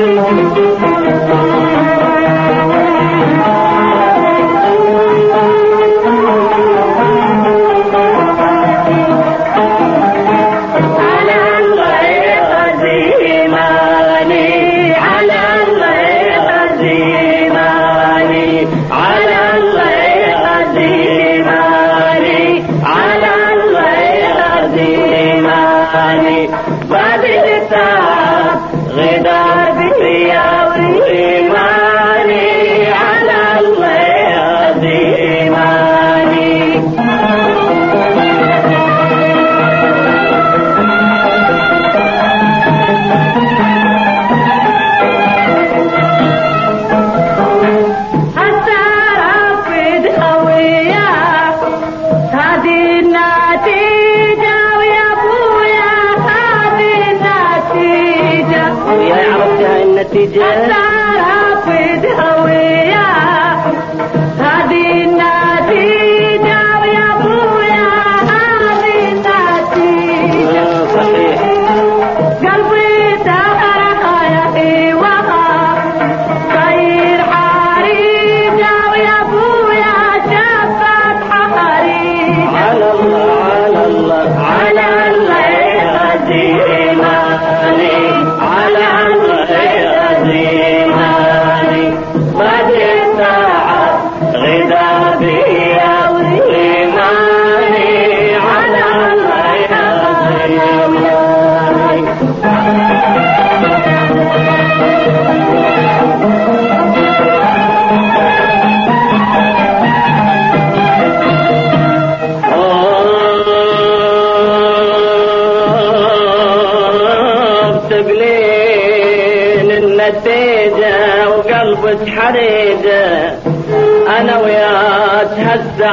O: حريدة أنا وياك هسه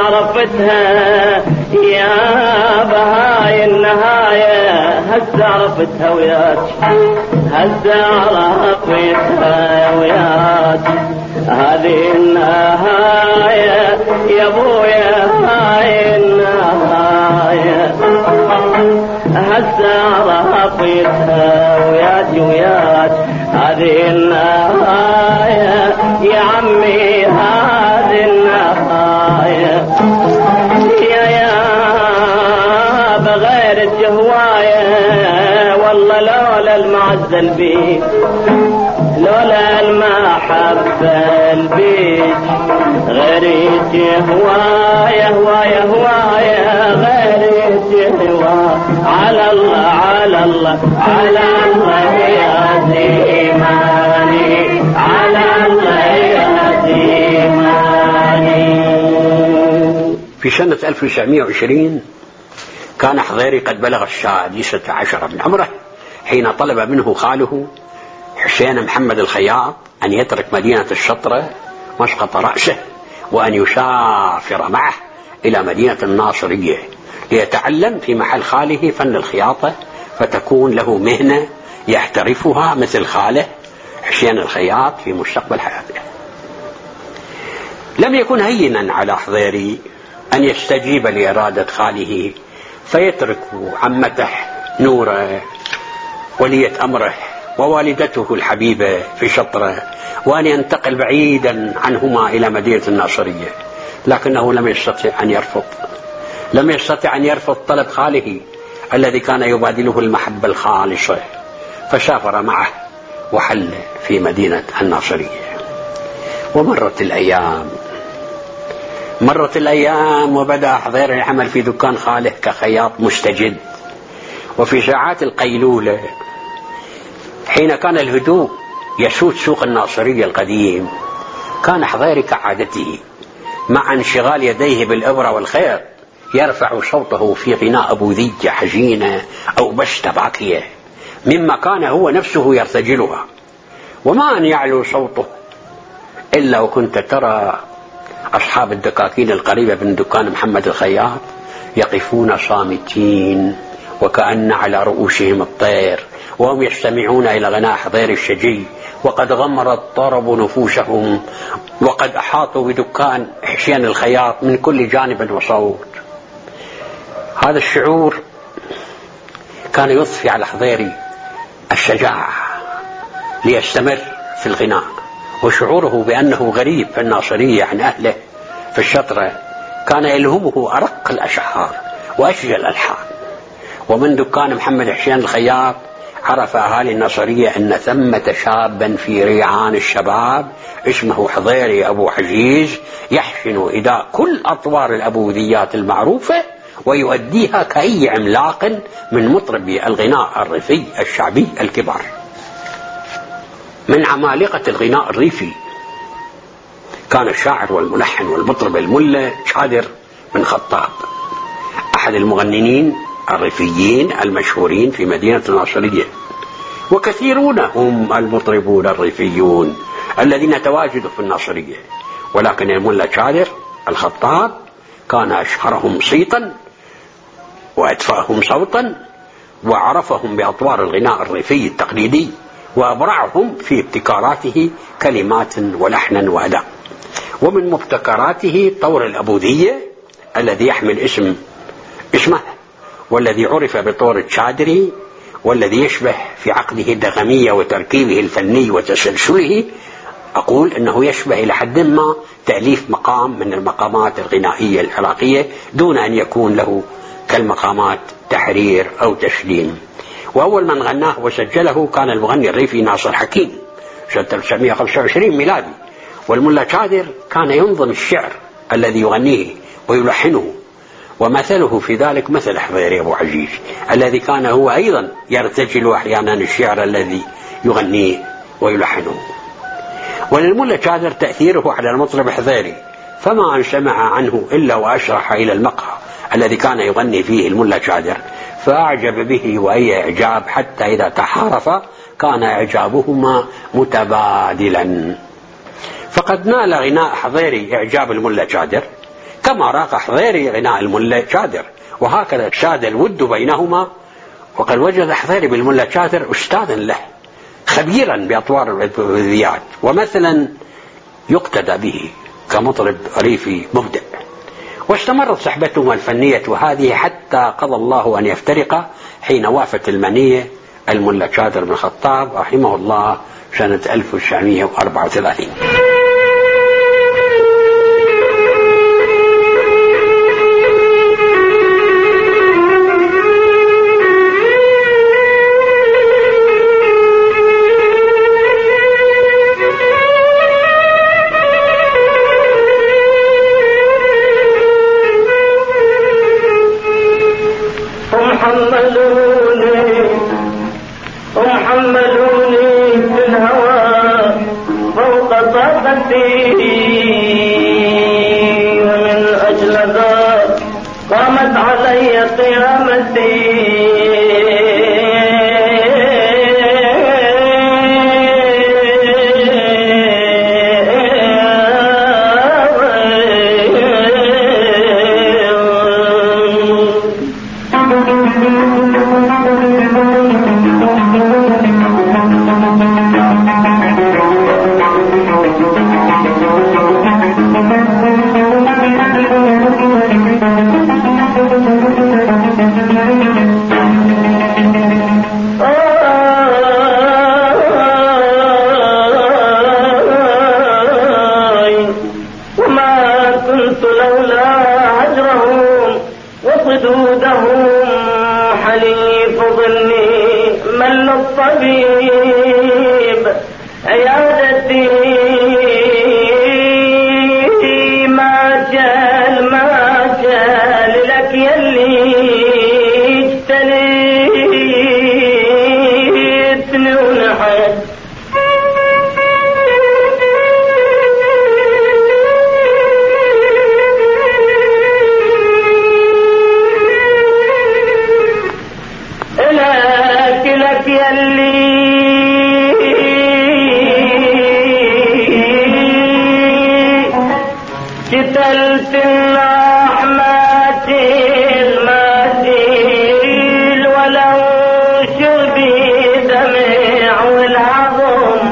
O: عرفتها يا بهاي النهاية، هسه عرفتها وياك هسه عرفتها وياك هذه النهاية يا بويا، هاي النهاية هسه عرفتها وياك وياك هذه النهاية يا عمي، هذه النهاية يا يا بغير الجهواية والله لولا المعزة البيت، لولا المحبة البيت غيرت هواية هواية هواية غيرت هواية. على الله على الله على الله يا زماني، على الله يا زماني.
K: في سنة ألف وتسعمائة وعشرين كان حضيري قد بلغ السادسة عشر من عمره حين طلب منه خاله حسين محمد الخياط أن يترك مدينة الشطرة مسقط رأسه وأن يسافر معه إلى مدينة الناصرية ليتعلم في محل خاله فن الخياطة، فتكون له مهنة يحترفها مثل خاله حسين الخياط في مستقبل حياته. لم يكن هينا على حضيري أن يستجيب لإرادة خاله فيترك عمته نوره ولية أمره ووالدته الحبيبة في شطرة وأن ينتقل بعيدا عنهما إلى مدينة الناصرية، لكنه لم يستطع أن يرفض لم يستطع أن يرفض طلب خاله الذي كان يبادله المحبة الخالصة، فسافر معه وحل في مدينة الناصرية. ومرت الأيام مرت الأيام وبدأ حضير العمل في دكان خاله كخياط مستجد. وفي ساعات القيلولة حين كان الهدوء يسود سوق الناصرية القديم، كان حضيري كعادته مع انشغال يديه بالإبرة والخيط يرفع صوته في غناء أبوذية حزينة أو بشتة باكية مما كان هو نفسه يرتجلها، وما أن يعلو صوته إلا وكنت ترى أصحاب الدكاكين القريبة من دكان محمد الخياط يقفون صامتين وكأن على رؤوسهم الطير وهم يستمعون إلى غناء حضير الشجي، وقد غمر الطرب نفوسهم وقد أحاطوا بدكان حسين الخياط من كل جانب وصوت. هذا الشعور كان يضفي على حضيري الشجاعة ليستمر في الغناء، وشعوره بأنه غريب في الناصرية عن أهله في الشطرة كان يلهمه أرق الأشعار وأشجى الألحان. ومن دكان محمد حسين الخياط عرف أهالي الناصرية أن ثمة شابا في ريعان الشباب اسمه حضيري أبو عزيز يحسن إداء كل أطوار الأبوذيات المعروفة ويؤديها كأي عملاق من مطربي الغناء الريفي الشعبي الكبار. من عمالقة الغناء الريفي كان الشاعر والملحن والمطرب الملا شادر بن خطاب، أحد المغنيين الريفيين المشهورين في مدينة الناصرية، وكثيرون هم المطربون الريفيون الذين تواجدوا في الناصرية، ولكن الملا شادر الخطاب كان أشهرهم صيتا وأدفأهم صوتا وعرفهم بأطوار الغناء الريفي التقليدي وأبرعهم في ابتكاراته كلمات ولحنا وأداء. ومن مبتكراته طور الأبوذية الذي يحمل اسم اسمه والذي عرف بطور الشادري، والذي يشبه في عقده الدغمية وتركيبه الفني وتسلسله، أقول أنه يشبه إلى حد ما تأليف مقام من المقامات الغنائية العراقية دون أن يكون له كالمقامات تحرير أو تسليم. وأول من غناه وسجله كان المغني الريفي ناصر حكيم سنة ألف وتسعمائة وخمسة وعشرين ميلادي، والملا شادر كان ينظم الشعر الذي يغنيه ويلحنه، ومثله في ذلك مثل حضيري أبو عزيز الذي كان هو أيضا يرتجل أحيانا الشعر الذي يغنيه ويلحنه. وللملا شادر تأثيره على المطرب حضيري، فما أن سمع عنه إلا وأشرح إلى المقهى الذي كان يغني فيه الملا شادر فأعجب به وأي إعجاب، حتى إذا تحارف كان إعجابهما متبادلا. فقد نال غناء حضيري إعجاب الملا شادر كما راق حضيري غناء الملا شادر، وهكذا شاد الود بينهما. وقد وجد حضيري بالملا شادر أستاذا له خبيرا بأطوار الأبوذيات ومثلا يقتدى به كمطرب ريفي مبدع. واستمرت صحبتهما الفنية هذه حتى قضى الله أن يفترق حين وافت المنية الملا شادر بن خطاب رحمه الله سنة ألف وتسعمائة وأربعة وثلاثين.
O: حدودهم حليف ظلي مل الطبيب عيادتي ما جال ما جال لك يلي اجتليتني ونحت لك لك يلي قتلت الرحمة المثيل ولو شربي دمع والعظم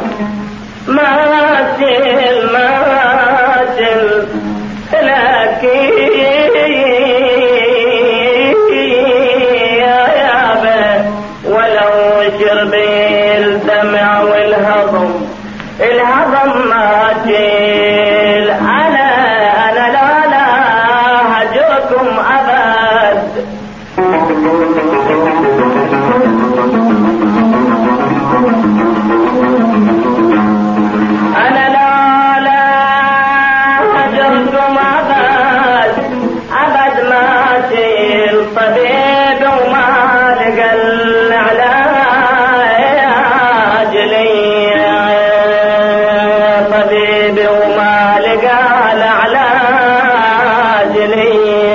O: ماتل ماتل لكن يا يابا ولو شربي الدمع والهضم الهضم ماتل أنا أنا لا لا هجركم أبد أنا لا لا هجركم أبد أبد ماتل طبيب وما لقى العلاج لي طبيبي وما لقى العلاج لي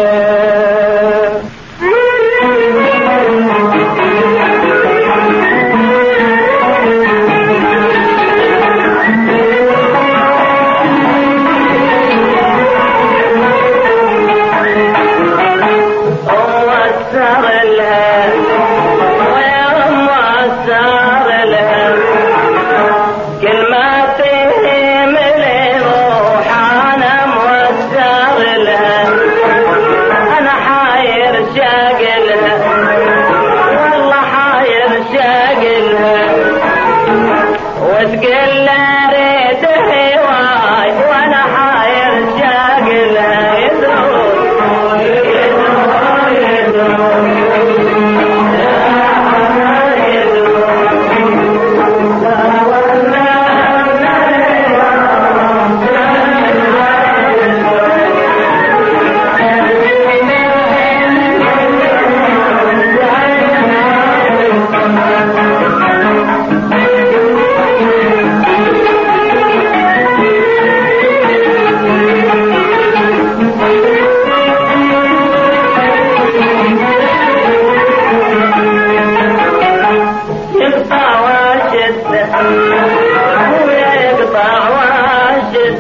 O: وأسر لها ويوم وأسر لها كل ما تهملي روح أنا موسر لها أنا حاير شاقلها والله حاير شاقلها وتقل لا ريت هواي وأنا حاير شاقلها يدرون يدرون يقطع واشد ويقطع واشد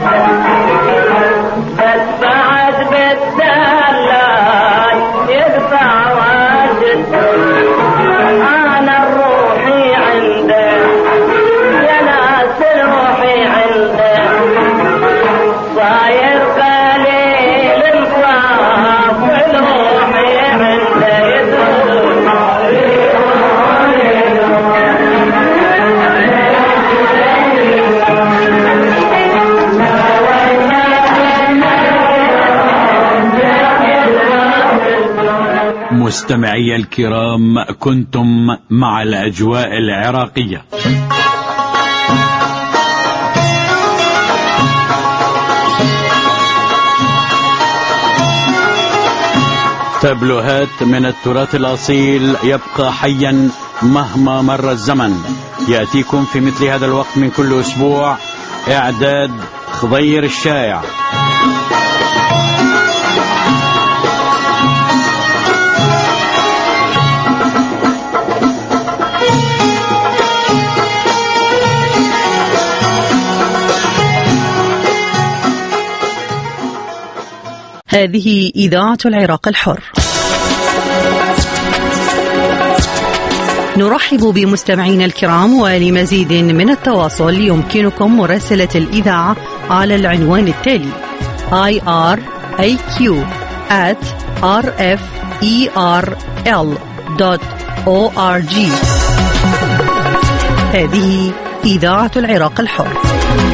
O: بس بعد بالدلاي يقطع واشد أنا روحي عنده يا ناس روحي عنده صاير قليل انصاف روحي عنده يدور
F: مستمعي الكرام، كنتم مع الأجواء العراقية. تابلوهات من التراث الأصيل يبقى حيا مهما مر الزمن، يأتيكم في مثل هذا الوقت من كل أسبوع. إعداد خضير الشايع.
A: هذه إذاعة العراق الحر. نرحب بمستمعينا الكرام، ولمزيد من التواصل يمكنكم مراسلة الإذاعة على العنوان التالي آي آر إيه كيو آت آر إف إي آر إل دوت أو آر جي. هذه إذاعة العراق الحر.